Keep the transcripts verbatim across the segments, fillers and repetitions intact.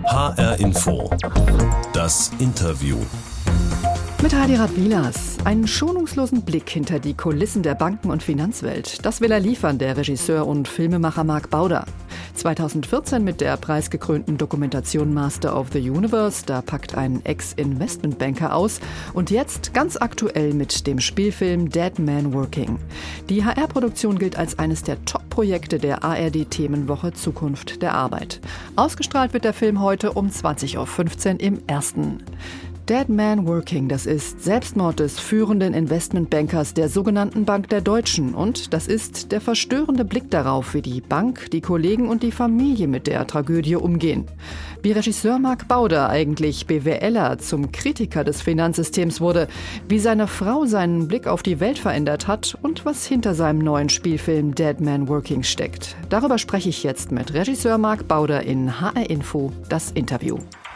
H R Info. Das Interview. Mit Heidi Radwilas. Einen schonungslosen Blick hinter die Kulissen der Banken- und Finanzwelt. Das will er liefern, der Regisseur und Filmemacher Marc Bauder. zweitausendvierzehn mit der preisgekrönten Dokumentation Master of the Universe. Da packt ein Ex-Investmentbanker aus. Und jetzt ganz aktuell mit dem Spielfilm Dead Man Working. Die H R-Produktion gilt als eines der Top-Projekte der A R D-Themenwoche Zukunft der Arbeit. Ausgestrahlt wird der Film heute um zwanzig Uhr fünfzehn im Ersten. Dead Man Working, das ist Selbstmord des führenden Investmentbankers der sogenannten Bank der Deutschen. Und das ist der verstörende Blick darauf, wie die Bank, die Kollegen und die Familie mit der Tragödie umgehen. Wie Regisseur Marc Bauder eigentlich BWLer zum Kritiker des Finanzsystems wurde, wie seine Frau seinen Blick auf die Welt verändert hat und was hinter seinem neuen Spielfilm Dead Man Working steckt. Darüber spreche ich jetzt mit Regisseur Marc Bauder in H R Info, das Interview.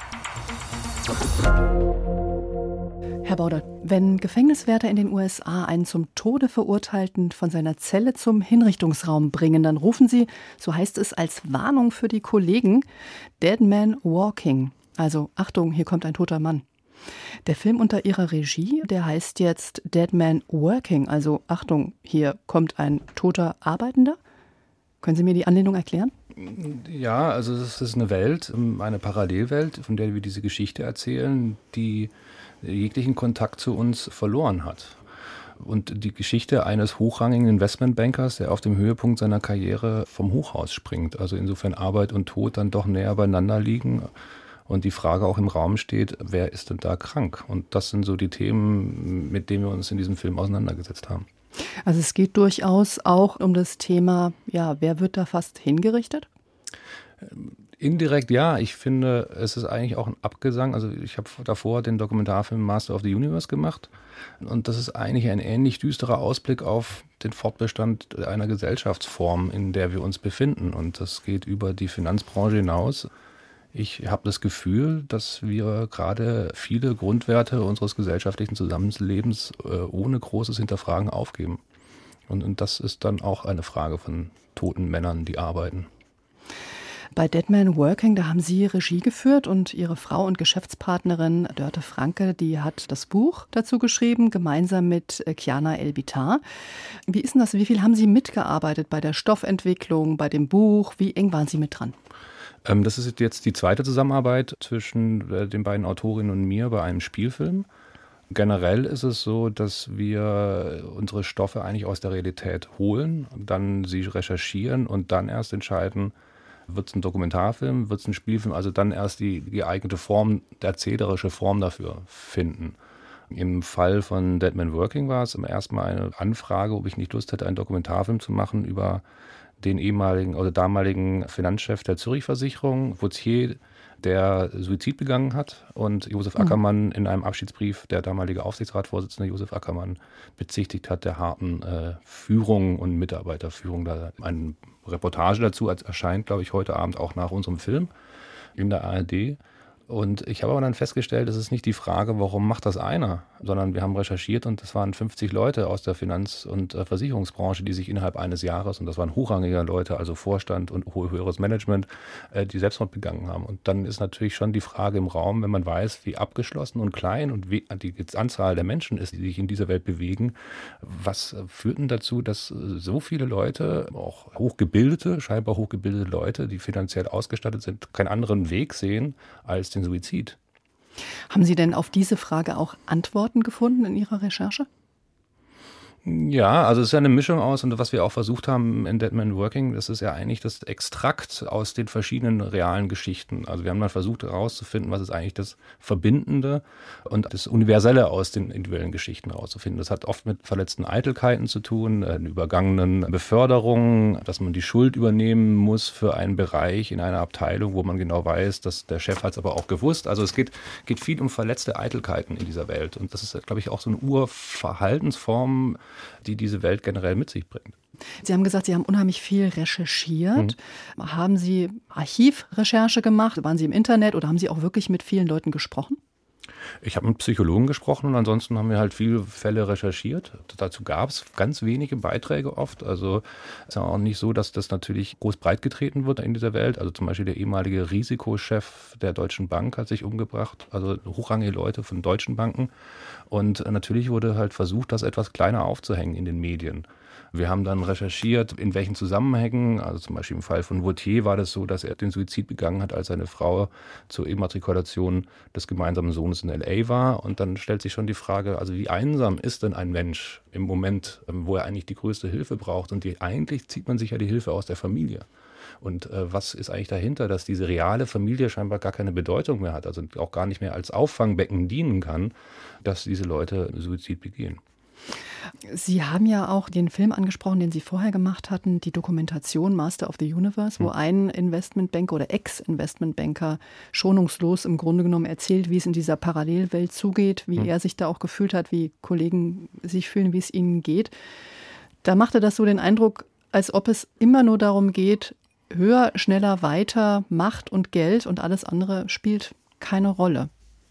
Herr Bauder, wenn Gefängniswärter in den U S A einen zum Tode Verurteilten von seiner Zelle zum Hinrichtungsraum bringen, dann rufen sie, so heißt es als Warnung für die Kollegen, Dead Man Walking. Also Achtung, hier kommt ein toter Mann. Der Film unter Ihrer Regie, der heißt jetzt Dead Man Working. Also Achtung, hier kommt ein toter Arbeitender. Können Sie mir die Anlehnung erklären? Ja, also es ist eine Welt, eine Parallelwelt, von der wir diese Geschichte erzählen, die jeglichen Kontakt zu uns verloren hat. Und die Geschichte eines hochrangigen Investmentbankers, der auf dem Höhepunkt seiner Karriere vom Hochhaus springt. Also insofern Arbeit und Tod dann doch näher beieinander liegen. Und die Frage auch im Raum steht, wer ist denn da krank? Und das sind so die Themen, mit denen wir uns in diesem Film auseinandergesetzt haben. Also es geht durchaus auch um das Thema, ja, wer wird da fast hingerichtet? Indirekt ja. Ich finde, es ist eigentlich auch ein Abgesang. Also ich habe davor den Dokumentarfilm Master of the Universe gemacht. Und das ist eigentlich ein ähnlich düsterer Ausblick auf den Fortbestand einer Gesellschaftsform, in der wir uns befinden. Und das geht über die Finanzbranche hinaus. Ich habe das Gefühl, dass wir gerade viele Grundwerte unseres gesellschaftlichen Zusammenlebens äh, ohne großes Hinterfragen aufgeben. Und, und das ist dann auch eine Frage von toten Männern, die arbeiten. Bei Dead Man Working, da haben Sie Regie geführt und Ihre Frau und Geschäftspartnerin Dörte Franke, die hat das Buch dazu geschrieben, gemeinsam mit Kiana El-Bitar. Wie ist denn das? Wie viel haben Sie mitgearbeitet bei der Stoffentwicklung, bei dem Buch? Wie eng waren Sie mit dran? Das ist jetzt die zweite Zusammenarbeit zwischen den beiden Autorinnen und mir bei einem Spielfilm. Generell ist es so, dass wir unsere Stoffe eigentlich aus der Realität holen, dann sie recherchieren und dann erst entscheiden, wird es ein Dokumentarfilm, wird es ein Spielfilm, also dann erst die geeignete Form, die erzählerische Form dafür finden. Im Fall von Dead Man Working war es erstmal eine Anfrage, ob ich nicht Lust hätte, einen Dokumentarfilm zu machen über den ehemaligen oder damaligen Finanzchef der Zürich-Versicherung, Vautier, der Suizid begangen hat und Josef Ackermann in einem Abschiedsbrief, der damalige Aufsichtsratsvorsitzende Josef Ackermann, bezichtigt hat der harten äh, Führung und Mitarbeiterführung. Da eine Reportage dazu erscheint, glaube ich, heute Abend auch nach unserem Film in der A R D. Und ich habe aber dann festgestellt, es ist nicht die Frage, warum macht das einer, sondern wir haben recherchiert und es waren fünfzig Leute aus der Finanz- und Versicherungsbranche, die sich innerhalb eines Jahres, und das waren hochrangige Leute, also Vorstand und höheres Management, die Selbstmord begangen haben. Und dann ist natürlich schon die Frage im Raum, wenn man weiß, wie abgeschlossen und klein und wie die Anzahl der Menschen ist, die sich in dieser Welt bewegen, was führt denn dazu, dass so viele Leute, auch hochgebildete, scheinbar hochgebildete Leute, die finanziell ausgestattet sind, keinen anderen Weg sehen als den Suizid. Haben Sie denn auf diese Frage auch Antworten gefunden in Ihrer Recherche? Ja, also es ist ja eine Mischung aus, und was wir auch versucht haben in Dead Man Working, das ist ja eigentlich das Extrakt aus den verschiedenen realen Geschichten. Also wir haben dann versucht herauszufinden, was ist eigentlich das Verbindende und das Universelle aus den individuellen Geschichten herauszufinden. Das hat oft mit verletzten Eitelkeiten zu tun, übergangenen Beförderungen, dass man die Schuld übernehmen muss für einen Bereich in einer Abteilung, wo man genau weiß, dass der Chef hat es aber auch gewusst. Also es geht, geht viel um verletzte Eitelkeiten in dieser Welt. Und das ist, glaube ich, auch so eine Urverhaltensform, die diese Welt generell mit sich bringt. Sie haben gesagt, Sie haben unheimlich viel recherchiert. Mhm. Haben Sie Archivrecherche gemacht? Waren Sie im Internet oder haben Sie auch wirklich mit vielen Leuten gesprochen? Ich habe mit Psychologen gesprochen und ansonsten haben wir halt viele Fälle recherchiert. Dazu gab es ganz wenige Beiträge oft. Also es ist ja auch nicht so, dass das natürlich groß breitgetreten wird in dieser Welt. Also zum Beispiel der ehemalige Risikochef der Deutschen Bank hat sich umgebracht. Also hochrangige Leute von deutschen Banken. Und natürlich wurde halt versucht, das etwas kleiner aufzuhängen in den Medien. Wir haben dann recherchiert, in welchen Zusammenhängen, also zum Beispiel im Fall von Vautier war das so, dass er den Suizid begangen hat, als seine Frau zur Immatrikulation des gemeinsamen Sohnes in L A war. Und dann stellt sich schon die Frage, also wie einsam ist denn ein Mensch im Moment, wo er eigentlich die größte Hilfe braucht? Und die, eigentlich zieht man sich ja die Hilfe aus der Familie. Und äh, was ist eigentlich dahinter, dass diese reale Familie scheinbar gar keine Bedeutung mehr hat, also auch gar nicht mehr als Auffangbecken dienen kann, dass diese Leute Suizid begehen? Sie haben ja auch den Film angesprochen, den Sie vorher gemacht hatten, die Dokumentation Master of the Universe, wo ein Investmentbanker oder Ex-Investmentbanker schonungslos im Grunde genommen erzählt, wie es in dieser Parallelwelt zugeht, wie hm. er sich da auch gefühlt hat, wie Kollegen sich fühlen, wie es ihnen geht. Da machte das so den Eindruck, als ob es immer nur darum geht, höher, schneller, weiter, Macht und Geld und alles andere spielt keine Rolle.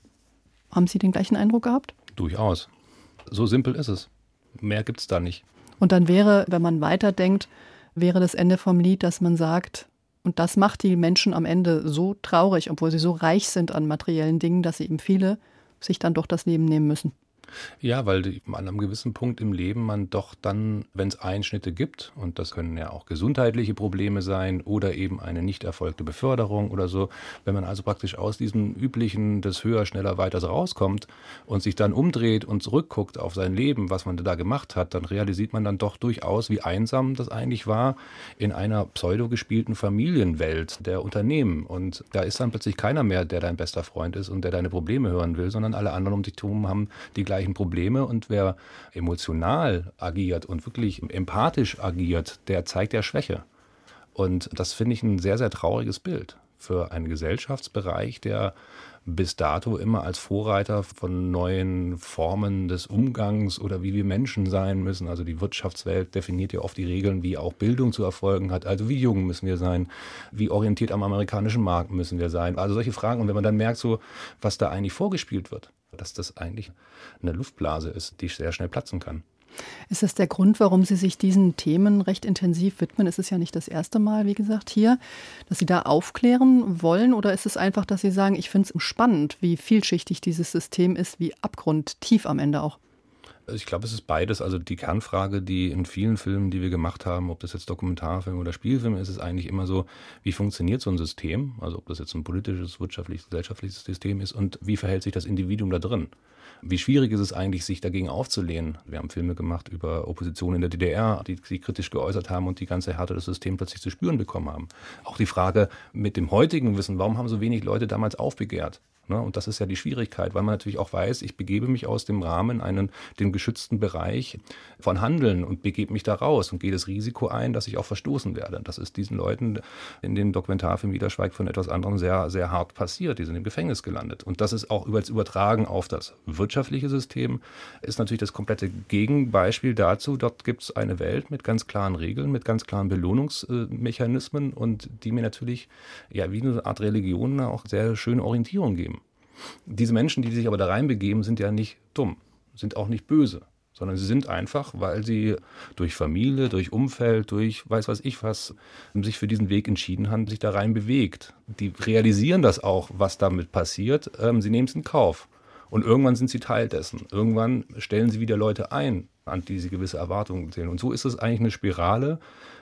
Haben Sie den gleichen Eindruck gehabt? Durchaus. So simpel ist es. Mehr gibt es da nicht. Und dann wäre, wenn man weiterdenkt, wäre das Ende vom Lied, dass man sagt, und das macht die Menschen am Ende so traurig, obwohl sie so reich sind an materiellen Dingen, dass sie eben viele sich dann doch das Leben nehmen müssen. Ja, weil die, an einem gewissen Punkt im Leben man doch dann, wenn es Einschnitte gibt, und das können ja auch gesundheitliche Probleme sein oder eben eine nicht erfolgte Beförderung oder so, wenn man also praktisch aus diesem üblichen, das höher, schneller, weiter rauskommt und sich dann umdreht und zurückguckt auf sein Leben, was man da gemacht hat, dann realisiert man dann doch durchaus, wie einsam das eigentlich war in einer pseudo gespielten Familienwelt der Unternehmen. Und da ist dann plötzlich keiner mehr, der dein bester Freund ist und der deine Probleme hören will, sondern alle anderen um dich herum haben die gleichen Probleme, und wer emotional agiert und wirklich empathisch agiert, der zeigt ja Schwäche. Und das finde ich ein sehr, sehr trauriges Bild für einen Gesellschaftsbereich, der bis dato immer als Vorreiter von neuen Formen des Umgangs oder wie wir Menschen sein müssen. Also die Wirtschaftswelt definiert ja oft die Regeln, wie auch Bildung zu erfolgen hat. Also wie jung müssen wir sein? Wie orientiert am amerikanischen Markt müssen wir sein? Also solche Fragen. Und wenn man dann merkt, so, was da eigentlich vorgespielt wird, dass das eigentlich eine Luftblase ist, die sehr schnell platzen kann. Ist das der Grund, warum Sie sich diesen Themen recht intensiv widmen? Es ist ja nicht das erste Mal, wie gesagt, hier, dass Sie da aufklären wollen? Oder ist es einfach, dass Sie sagen, ich finde es spannend, wie vielschichtig dieses System ist, wie abgrundtief am Ende auch? Ich glaube, es ist beides. Also die Kernfrage, die in vielen Filmen, die wir gemacht haben, ob das jetzt Dokumentarfilm oder Spielfilm ist, ist eigentlich immer so, wie funktioniert so ein System? Also ob das jetzt ein politisches, wirtschaftliches, gesellschaftliches System ist, und wie verhält sich das Individuum da drin? Wie schwierig ist es eigentlich, sich dagegen aufzulehnen? Wir haben Filme gemacht über Opposition in der D D R, die sich kritisch geäußert haben und die ganze Härte des Systems plötzlich zu spüren bekommen haben. Auch die Frage mit dem heutigen Wissen, warum haben so wenig Leute damals aufbegehrt? Und das ist ja die Schwierigkeit, weil man natürlich auch weiß, ich begebe mich aus dem Rahmen, einen, den geschützten Bereich von Handeln und begebe mich da raus und gehe das Risiko ein, dass ich auch verstoßen werde. Das ist diesen Leuten in dem Dokumentarfilm Jeder schweigt von etwas anderem sehr, sehr hart passiert. Die sind im Gefängnis gelandet. Und das ist auch übertragen auf das wirtschaftliche System, ist natürlich das komplette Gegenbeispiel dazu. Dort gibt es eine Welt mit ganz klaren Regeln, mit ganz klaren Belohnungsmechanismen und die mir natürlich ja wie eine Art Religion auch sehr schöne Orientierung geben. Diese Menschen, die sich aber da reinbegeben, sind ja nicht dumm, sind auch nicht böse, sondern sie sind einfach, weil sie durch Familie, durch Umfeld, durch weiß was ich was, sich für diesen Weg entschieden haben, sich da rein bewegt. Die realisieren das auch, was damit passiert. Sie nehmen es in Kauf. Und irgendwann sind sie Teil dessen. Irgendwann stellen sie wieder Leute ein, an die sie gewisse Erwartungen sehen. Und so ist es eigentlich eine Spirale,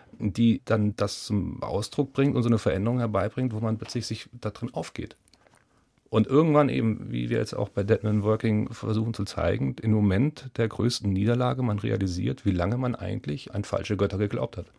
die dann das zum Ausdruck bringt und so eine Veränderung herbeibringt, wo man plötzlich sich da drin aufgeht. Und irgendwann eben, wie wir jetzt auch bei Dead Man Working versuchen zu zeigen, im Moment der größten Niederlage man realisiert, wie lange man eigentlich an falsche Götter geglaubt hat.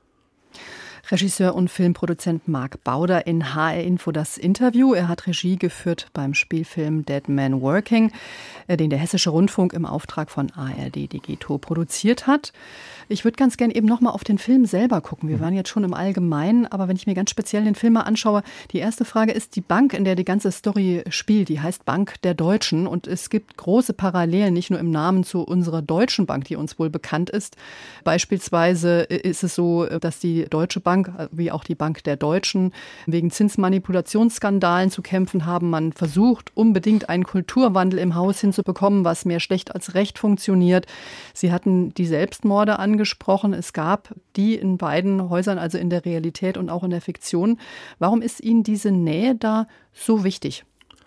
Regisseur und Filmproduzent Marc Bauder in H R Info das Interview. Er hat Regie geführt beim Spielfilm Dead Man Working, den der Hessische Rundfunk im Auftrag von A R D Digito produziert hat. Ich würde ganz gern eben nochmal auf den Film selber gucken. Wir waren jetzt schon im Allgemeinen, aber wenn ich mir ganz speziell den Film mal anschaue, die erste Frage ist, die Bank, in der die ganze Story spielt, die heißt Bank der Deutschen, und es gibt große Parallelen, nicht nur im Namen zu unserer Deutschen Bank, die uns wohl bekannt ist. Beispielsweise ist es so, dass die Deutsche Bank Bank wie auch die Bank der Deutschen wegen Zinsmanipulationsskandalen zu kämpfen haben. Man versucht unbedingt einen Kulturwandel im Haus hinzubekommen, was mehr schlecht als recht funktioniert. Sie hatten die Selbstmorde angesprochen. Es gab die in beiden Häusern, also in der Realität und auch in der Fiktion. Warum ist Ihnen diese Nähe da so wichtig?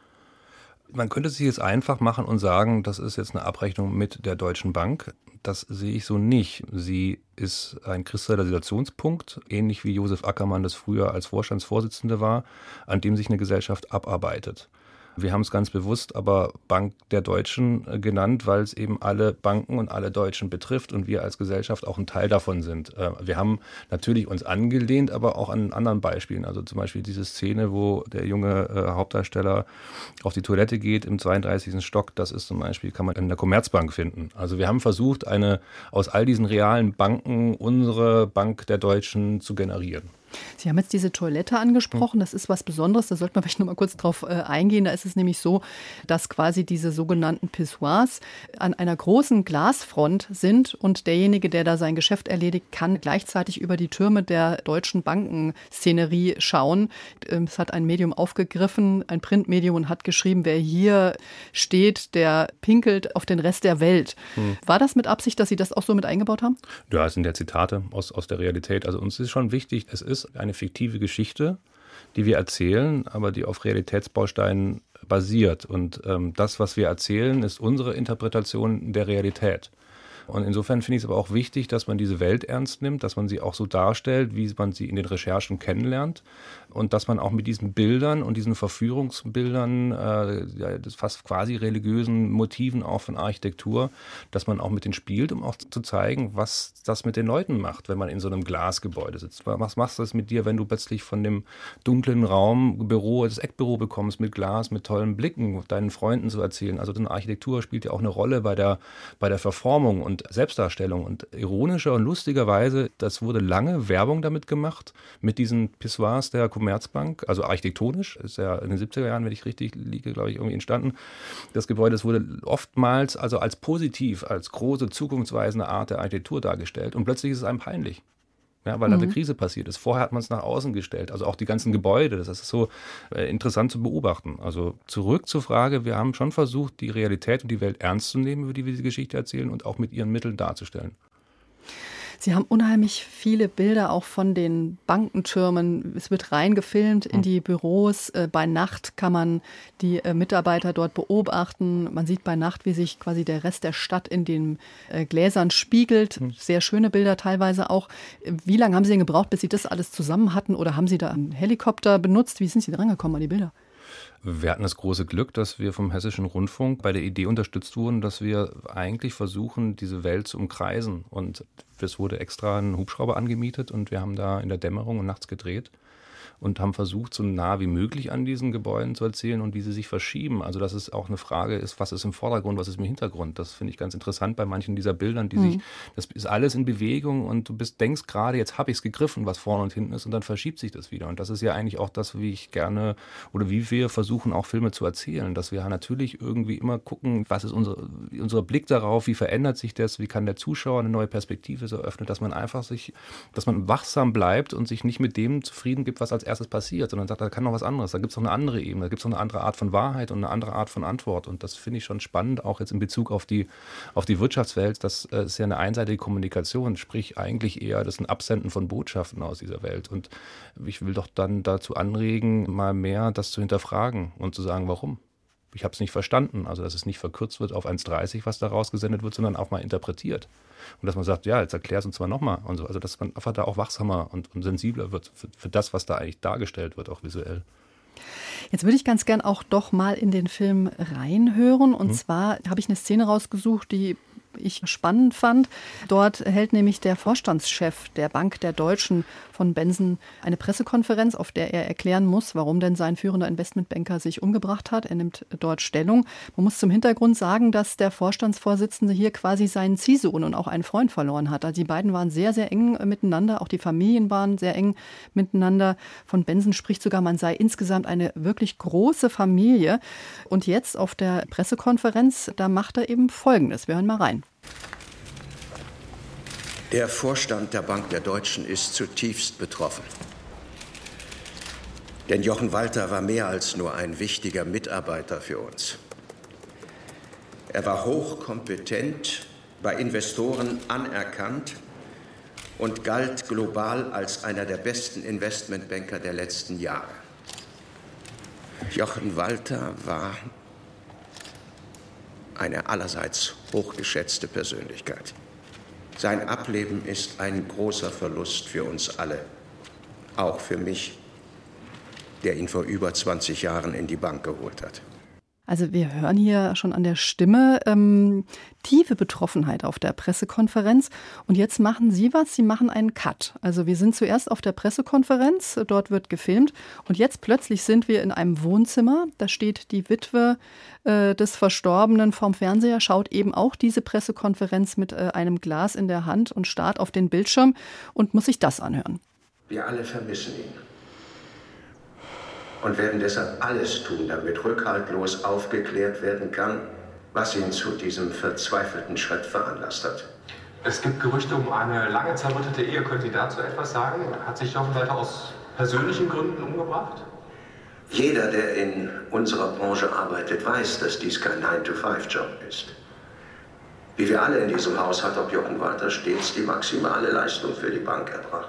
Man könnte sich jetzt einfach machen und sagen, das ist jetzt eine Abrechnung mit der Deutschen Bank. Das sehe ich so nicht. Sie ist ein Kristallisationspunkt, ähnlich wie Josef Ackermann das früher als Vorstandsvorsitzende war, an dem sich eine Gesellschaft abarbeitet. Wir haben es ganz bewusst aber Bank der Deutschen genannt, weil es eben alle Banken und alle Deutschen betrifft und wir als Gesellschaft auch ein Teil davon sind. Wir haben natürlich uns angelehnt, aber auch an anderen Beispielen. Also zum Beispiel diese Szene, wo der junge Hauptdarsteller auf die Toilette geht im zweiunddreißigsten Stock. Das ist zum Beispiel, kann man in der Commerzbank finden. Also wir haben versucht, eine aus all diesen realen Banken unsere Bank der Deutschen zu generieren. Sie haben jetzt diese Toilette angesprochen. Das ist was Besonderes. Da sollte man vielleicht noch mal kurz drauf äh, eingehen. Da ist es nämlich so, dass quasi diese sogenannten Pissoirs an einer großen Glasfront sind und derjenige, der da sein Geschäft erledigt, kann gleichzeitig über die Türme der deutschen Bankenszenerie schauen. Es hat ein Medium aufgegriffen, ein Printmedium, und hat geschrieben, wer hier steht, der pinkelt auf den Rest der Welt. Hm. War das mit Absicht, dass Sie das auch so mit eingebaut haben? Ja, es sind ja Zitate aus, aus der Realität. Also uns ist schon wichtig, es ist eine fiktive Geschichte, die wir erzählen, aber die auf Realitätsbausteinen basiert. Und ähm, das, was wir erzählen, ist unsere Interpretation der Realität. Und insofern finde ich es aber auch wichtig, dass man diese Welt ernst nimmt, dass man sie auch so darstellt, wie man sie in den Recherchen kennenlernt und dass man auch mit diesen Bildern und diesen Verführungsbildern, äh, ja, das fast quasi religiösen Motiven auch von Architektur, dass man auch mit denen spielt, um auch zu zeigen, was das mit den Leuten macht, wenn man in so einem Glasgebäude sitzt. Was machst du das mit dir, wenn du plötzlich von dem dunklen Raum Büro, das Eckbüro bekommst mit Glas, mit tollen Blicken, deinen Freunden zu erzählen? Also eine Architektur spielt ja auch eine Rolle bei der, bei der Verformung und Selbstdarstellung. Und ironischer und lustigerweise, das wurde lange Werbung damit gemacht, mit diesen Pissoirs der Commerzbank, also architektonisch, ist ja in den siebziger Jahren, wenn ich richtig liege, glaube ich, irgendwie entstanden. Das Gebäude, das wurde oftmals also als positiv, als große, zukunftsweisende Art der Architektur dargestellt und plötzlich ist es einem peinlich. Ja, weil mhm. da eine Krise passiert ist. Vorher hat man es nach außen gestellt, also auch die ganzen Gebäude, das ist so äh, interessant zu beobachten. Also zurück zur Frage, wir haben schon versucht, die Realität und die Welt ernst zu nehmen, über die wir diese Geschichte erzählen und auch mit ihren Mitteln darzustellen. Sie haben unheimlich viele Bilder auch von den Bankentürmen. Es wird reingefilmt in die Büros. Bei Nacht kann man die Mitarbeiter dort beobachten. Man sieht bei Nacht, wie sich quasi der Rest der Stadt in den Gläsern spiegelt. Sehr schöne Bilder teilweise auch. Wie lange haben Sie denn gebraucht, bis Sie das alles zusammen hatten? Oder haben Sie da einen Helikopter benutzt? Wie sind Sie drangekommen an die Bilder? Wir hatten das große Glück, dass wir vom Hessischen Rundfunk bei der Idee unterstützt wurden, dass wir eigentlich versuchen, diese Welt zu umkreisen. Und es wurde extra ein Hubschrauber angemietet und wir haben da in der Dämmerung und nachts gedreht und haben versucht, so nah wie möglich an diesen Gebäuden zu erzählen und wie sie sich verschieben. Also dass es auch eine Frage ist, was ist im Vordergrund, was ist im Hintergrund. Das finde ich ganz interessant bei manchen dieser Bildern, die mhm. sich, das ist alles in Bewegung und du bist, denkst gerade, jetzt habe ich es gegriffen, was vorne und hinten ist und dann verschiebt sich das wieder. Und das ist ja eigentlich auch das, wie ich gerne oder wie wir versuchen, auch Filme zu erzählen, dass wir natürlich irgendwie immer gucken, was ist unsere, unser Blick darauf, wie verändert sich das, wie kann der Zuschauer eine neue Perspektive so öffnen, dass man einfach sich, dass man wachsam bleibt und sich nicht mit dem zufrieden gibt, was als erstes passiert, sondern sagt, da kann noch was anderes, da gibt es noch eine andere Ebene, da gibt es noch eine andere Art von Wahrheit und eine andere Art von Antwort und das finde ich schon spannend, auch jetzt in Bezug auf die, auf die Wirtschaftswelt, das äh, ist ja eine einseitige Kommunikation, sprich eigentlich eher das ein Absenden von Botschaften aus dieser Welt und ich will doch dann dazu anregen, mal mehr das zu hinterfragen und zu sagen, warum? Ich habe es nicht verstanden, also dass es nicht verkürzt wird auf eins dreißig, was da rausgesendet wird, sondern auch mal interpretiert. Und dass man sagt, ja, jetzt erklär es uns mal nochmal. Und so. Also dass man einfach da auch wachsamer und, und sensibler wird für, für das, was da eigentlich dargestellt wird, auch visuell. Jetzt würde ich ganz gern auch doch mal in den Film reinhören. Und hm. zwar habe ich eine Szene rausgesucht, die ich spannend fand. Dort hält nämlich der Vorstandschef der Bank der Deutschen von Benson eine Pressekonferenz, auf der er erklären muss, warum denn sein führender Investmentbanker sich umgebracht hat. Er nimmt dort Stellung. Man muss zum Hintergrund sagen, dass der Vorstandsvorsitzende hier quasi seinen Ziehsohn und auch einen Freund verloren hat. Also die beiden waren sehr, sehr eng miteinander. Auch die Familien waren sehr eng miteinander. Von Benson spricht sogar, man sei insgesamt eine wirklich große Familie. Und jetzt auf der Pressekonferenz, da macht er eben Folgendes. Wir hören mal rein. Der Vorstand der Bank der Deutschen ist zutiefst betroffen. Denn Jochen Walter war mehr als nur ein wichtiger Mitarbeiter für uns. Er war hochkompetent, bei Investoren anerkannt und galt global als einer der besten Investmentbanker der letzten Jahre. Jochen Walter war eine allerseits hochgeschätzte Persönlichkeit. Sein Ableben ist ein großer Verlust für uns alle, auch für mich, der ihn vor über zwanzig Jahren in die Bank geholt hat. Also wir hören hier schon an der Stimme ähm, tiefe Betroffenheit auf der Pressekonferenz. Und jetzt machen Sie was, Sie machen einen Cut. Also wir sind zuerst auf der Pressekonferenz, dort wird gefilmt. Und jetzt plötzlich sind wir in einem Wohnzimmer. Da steht die Witwe äh, des Verstorbenen vorm Fernseher, schaut eben auch diese Pressekonferenz mit äh, einem Glas in der Hand und starrt auf den Bildschirm und muss sich das anhören. Wir alle vermissen ihn. Und werden deshalb alles tun, damit rückhaltlos aufgeklärt werden kann, was ihn zu diesem verzweifelten Schritt veranlasst hat. Es gibt Gerüchte um eine lange zerrüttete Ehe. Können Sie dazu etwas sagen? Hat sich Jochen Walter aus persönlichen Gründen umgebracht? Jeder, der in unserer Branche arbeitet, weiß, dass dies kein nine to five Job ist. Wie wir alle in diesem Haus hat auch Jochen Walter stets die maximale Leistung für die Bank erbracht.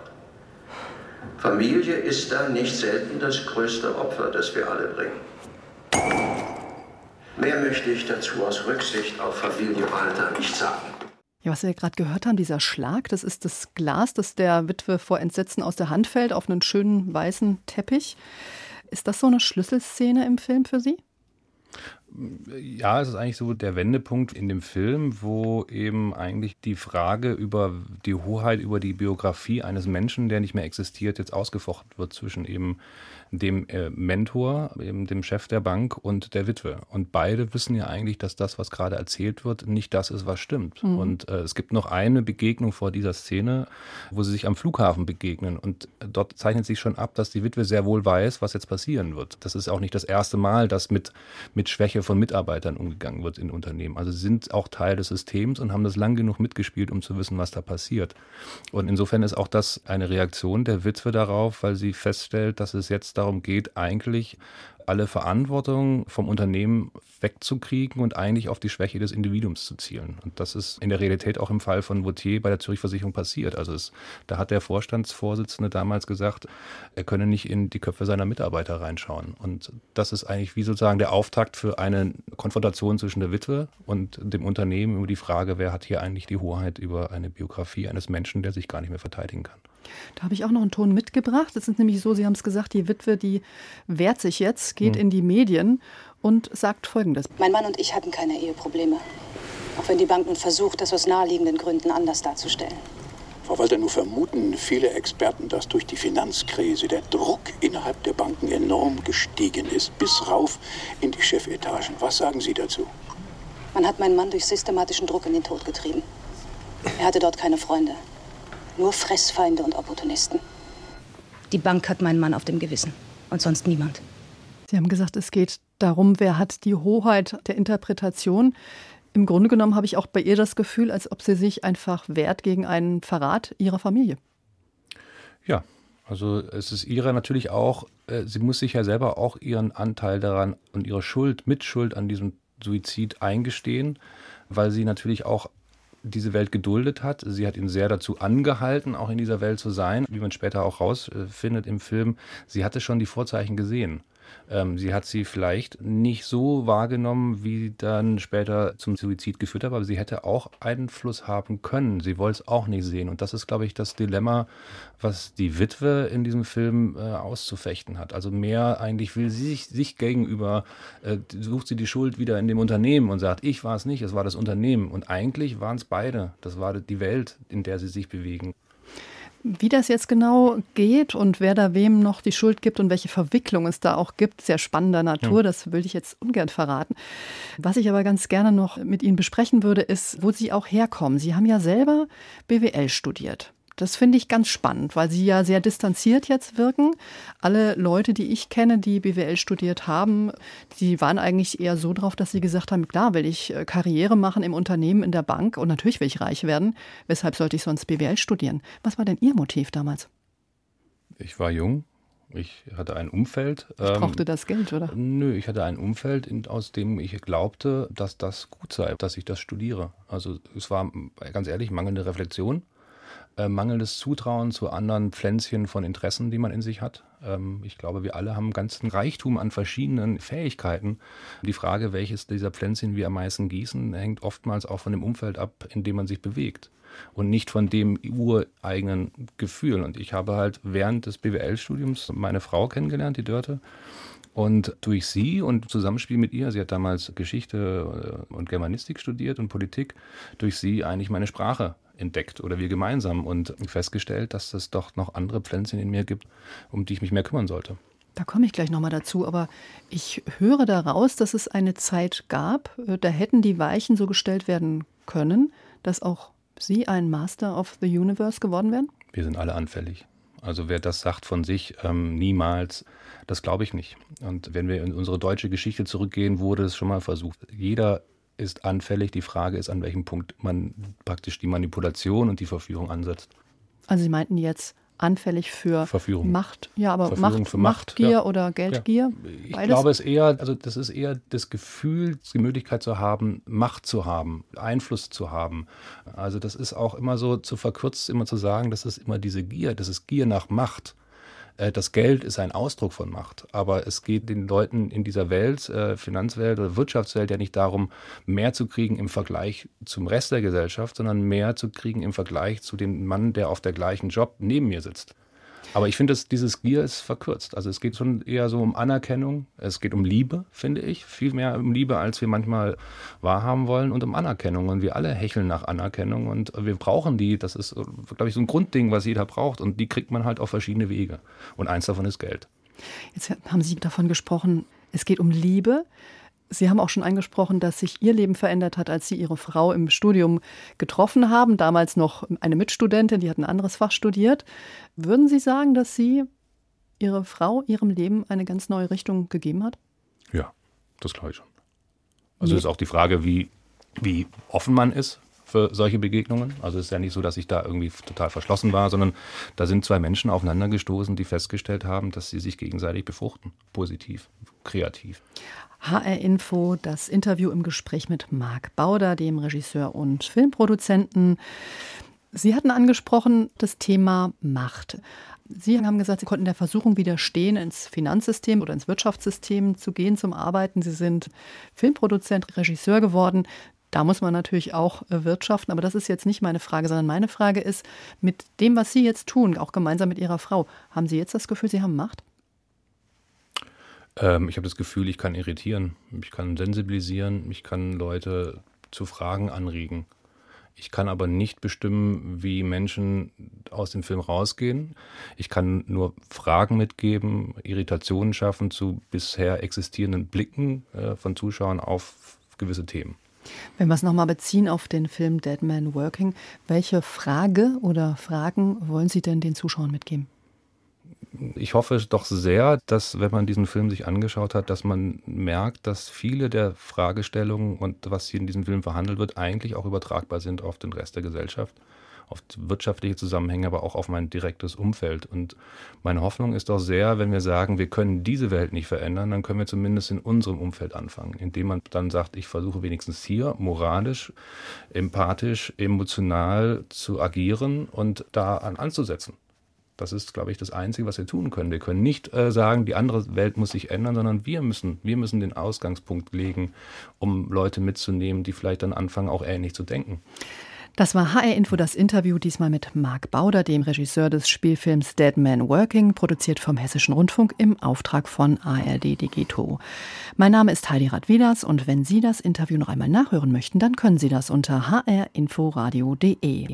Familie ist da nicht selten das größte Opfer, das wir alle bringen. Mehr möchte ich dazu aus Rücksicht auf Familie Walter nicht sagen. Ja, was wir gerade gehört haben, dieser Schlag, das ist das Glas, das der Witwe vor Entsetzen aus der Hand fällt, auf einen schönen weißen Teppich. Ist das so eine Schlüsselszene im Film für Sie? Ja, es ist eigentlich so der Wendepunkt in dem Film, wo eben eigentlich die Frage über die Hoheit über die Biografie eines Menschen, der nicht mehr existiert, jetzt ausgefochten wird zwischen eben dem äh, Mentor, eben dem Chef der Bank und der Witwe. Und beide wissen ja eigentlich, dass das, was gerade erzählt wird, nicht das ist, was stimmt. Mhm. Und äh, es gibt noch eine Begegnung vor dieser Szene, wo sie sich am Flughafen begegnen. Und dort zeichnet sich schon ab, dass die Witwe sehr wohl weiß, was jetzt passieren wird. Das ist auch nicht das erste Mal, dass mit, mit Schwäche von Mitarbeitern umgegangen wird in Unternehmen. Also sie sind auch Teil des Systems und haben das lang genug mitgespielt, um zu wissen, was da passiert. Und insofern ist auch das eine Reaktion der Witwe darauf, weil sie feststellt, dass es jetzt darum geht, eigentlich alle Verantwortung vom Unternehmen wegzukriegen und eigentlich auf die Schwäche des Individuums zu zielen. Und das ist in der Realität auch im Fall von Vautier bei der Zürich Versicherung passiert. Also es, da hat der Vorstandsvorsitzende damals gesagt, er könne nicht in die Köpfe seiner Mitarbeiter reinschauen. Und das ist eigentlich wie sozusagen der Auftakt für eine Konfrontation zwischen der Witwe und dem Unternehmen über die Frage, wer hat hier eigentlich die Hoheit über eine Biografie eines Menschen, der sich gar nicht mehr verteidigen kann. Da habe ich auch noch einen Ton mitgebracht. Es ist nämlich so, Sie haben es gesagt, die Witwe, die wehrt sich jetzt, geht hm. in die Medien und sagt Folgendes. Mein Mann und ich hatten keine Eheprobleme. Auch wenn die Bank nun versucht, das aus naheliegenden Gründen anders darzustellen. Frau Walter, nur vermuten viele Experten, dass durch die Finanzkrise der Druck innerhalb der Banken enorm gestiegen ist, bis rauf in die Chefetagen. Was sagen Sie dazu? Man hat meinen Mann durch systematischen Druck in den Tod getrieben. Er hatte dort keine Freunde. Nur Fressfeinde und Opportunisten. Die Bank hat meinen Mann auf dem Gewissen und sonst niemand. Sie haben gesagt, es geht darum, wer hat die Hoheit der Interpretation. Im Grunde genommen habe ich auch bei ihr das Gefühl, als ob sie sich einfach wehrt gegen einen Verrat ihrer Familie. Ja, also es ist ihrer natürlich auch, äh, sie muss sich ja selber auch ihren Anteil daran und ihre Schuld, Mitschuld an diesem Suizid eingestehen, weil sie natürlich auch diese Welt geduldet hat. Sie hat ihn sehr dazu angehalten, auch in dieser Welt zu sein, wie man später auch rausfindet im Film. Sie hatte schon die Vorzeichen gesehen. Ähm, sie hat sie vielleicht nicht so wahrgenommen, wie dann später zum Suizid geführt hat, aber sie hätte auch Einfluss haben können. Sie wollte es auch nicht sehen. Und das ist, glaube ich, das Dilemma, was die Witwe in diesem Film äh, auszufechten hat. Also mehr eigentlich will sie sich, sich gegenüber, äh, sucht sie die Schuld wieder in dem Unternehmen und sagt, ich war es nicht, es war das Unternehmen. Und eigentlich waren es beide. Das war die Welt, in der sie sich bewegen. Wie das jetzt genau geht und wer da wem noch die Schuld gibt und welche Verwicklung es da auch gibt, sehr spannender Natur, ja. Das will ich jetzt ungern verraten. Was ich aber ganz gerne noch mit Ihnen besprechen würde, ist, wo Sie auch herkommen. Sie haben ja selber B W L studiert. Das finde ich ganz spannend, weil Sie ja sehr distanziert jetzt wirken. Alle Leute, die ich kenne, die B W L studiert haben, die waren eigentlich eher so drauf, dass sie gesagt haben, klar, will ich Karriere machen im Unternehmen, in der Bank und natürlich will ich reich werden. Weshalb sollte ich sonst B W L studieren? Was war denn Ihr Motiv damals? Ich war jung. Ich hatte ein Umfeld. Ich brauchte ähm, das Geld, oder? Nö, ich hatte ein Umfeld, in, aus dem ich glaubte, dass das gut sei, dass ich das studiere. Also es war, ganz ehrlich, mangelnde Reflexion, äh, mangelndes Zutrauen zu anderen Pflänzchen von Interessen, die man in sich hat. Ähm, ich glaube, wir alle haben einen ganzen Reichtum an verschiedenen Fähigkeiten. Die Frage, welches dieser Pflänzchen wir am meisten gießen, hängt oftmals auch von dem Umfeld ab, in dem man sich bewegt. Und nicht von dem ureigenen Gefühl. Und ich habe halt während des B W L-Studiums meine Frau kennengelernt, die Dörte. Und durch sie und im Zusammenspiel mit ihr, sie hat damals Geschichte und Germanistik studiert und Politik, durch sie eigentlich meine Sprache entdeckt oder wir gemeinsam und festgestellt, dass es doch noch andere Pflänzchen in mir gibt, um die ich mich mehr kümmern sollte. Da komme ich gleich nochmal dazu, aber ich höre daraus, dass es eine Zeit gab, da hätten die Weichen so gestellt werden können, dass auch Sie ein Master of the Universe geworden wären? Wir sind alle anfällig. Also wer das sagt von sich, ähm, niemals, das glaube ich nicht. Und wenn wir in unsere deutsche Geschichte zurückgehen, wurde es schon mal versucht. Jeder ist anfällig. Die Frage ist, an welchem Punkt man praktisch die Manipulation und die Verführung ansetzt. Also Sie meinten jetzt anfällig für Verführung. Macht, ja, aber Verführung Macht, für Macht, Machtgier ja. oder Geldgier? Ja. Ich Beides? glaube es eher, also das ist eher das Gefühl, die Möglichkeit zu haben, Macht zu haben, Einfluss zu haben. Also das ist auch immer so zu verkürzt, immer zu sagen, das ist immer diese Gier, das ist Gier nach Macht. Das Geld ist ein Ausdruck von Macht, aber es geht den Leuten in dieser Welt, äh, Finanzwelt oder Wirtschaftswelt, ja nicht darum, mehr zu kriegen im Vergleich zum Rest der Gesellschaft, sondern mehr zu kriegen im Vergleich zu dem Mann, der auf der gleichen Job neben mir sitzt. Aber ich finde, dass dieses Gier ist verkürzt. Also es geht schon eher so um Anerkennung. Es geht um Liebe, finde ich. Viel mehr um Liebe, als wir manchmal wahrhaben wollen. Und um Anerkennung. Und wir alle hecheln nach Anerkennung. Und wir brauchen die. Das ist, glaube ich, so ein Grundding, was jeder braucht. Und die kriegt man halt auf verschiedene Wege. Und eins davon ist Geld. Jetzt haben Sie davon gesprochen, es geht um Liebe. Sie haben auch schon angesprochen, dass sich Ihr Leben verändert hat, als Sie Ihre Frau im Studium getroffen haben. Damals noch eine Mitstudentin, die hat ein anderes Fach studiert. Würden Sie sagen, dass Sie Ihre Frau Ihrem Leben eine ganz neue Richtung gegeben hat? Ja, das glaube ich schon. Also nee. Ist auch die Frage, wie, wie offen man ist für solche Begegnungen. Also es ist ja nicht so, dass ich da irgendwie total verschlossen war, sondern da sind zwei Menschen aufeinander gestoßen, die festgestellt haben, dass sie sich gegenseitig befruchten. Positiv, kreativ. H R Info, das Interview im Gespräch mit Marc Bauder, dem Regisseur und Filmproduzenten. Sie hatten angesprochen das Thema Macht. Sie haben gesagt, Sie konnten der Versuchung widerstehen, ins Finanzsystem oder ins Wirtschaftssystem zu gehen, zum Arbeiten. Sie sind Filmproduzent, Regisseur geworden. Da muss man natürlich auch wirtschaften, aber das ist jetzt nicht meine Frage, sondern meine Frage ist, mit dem, was Sie jetzt tun, auch gemeinsam mit Ihrer Frau, haben Sie jetzt das Gefühl, Sie haben Macht? Ähm, ich habe das Gefühl, ich kann irritieren, ich kann sensibilisieren, ich kann Leute zu Fragen anregen. Ich kann aber nicht bestimmen, wie Menschen aus dem Film rausgehen. Ich kann nur Fragen mitgeben, Irritationen schaffen zu bisher existierenden Blicken äh, von Zuschauern auf gewisse Themen. Wenn wir es nochmal beziehen auf den Film Dead Man Working, welche Frage oder Fragen wollen Sie denn den Zuschauern mitgeben? Ich hoffe doch sehr, dass, wenn man diesen Film sich angeschaut hat, dass man merkt, dass viele der Fragestellungen und was hier in diesem Film verhandelt wird, eigentlich auch übertragbar sind auf den Rest der Gesellschaft, auf wirtschaftliche Zusammenhänge, aber auch auf mein direktes Umfeld. Und meine Hoffnung ist doch sehr, wenn wir sagen, wir können diese Welt nicht verändern, dann können wir zumindest in unserem Umfeld anfangen, indem man dann sagt, ich versuche wenigstens hier moralisch, empathisch, emotional zu agieren und da an anzusetzen. Das ist, glaube ich, das Einzige, was wir tun können. Wir können nicht äh, sagen, die andere Welt muss sich ändern, sondern wir müssen, wir müssen den Ausgangspunkt legen, um Leute mitzunehmen, die vielleicht dann anfangen, auch ähnlich zu denken. Das war H R Info, das Interview, diesmal mit Marc Bauder, dem Regisseur des Spielfilms Dead Man Working, produziert vom Hessischen Rundfunk im Auftrag von A R D Digito. Mein Name ist Heidi Radwilas und wenn Sie das Interview noch einmal nachhören möchten, dann können Sie das unter h r info radio punkt de.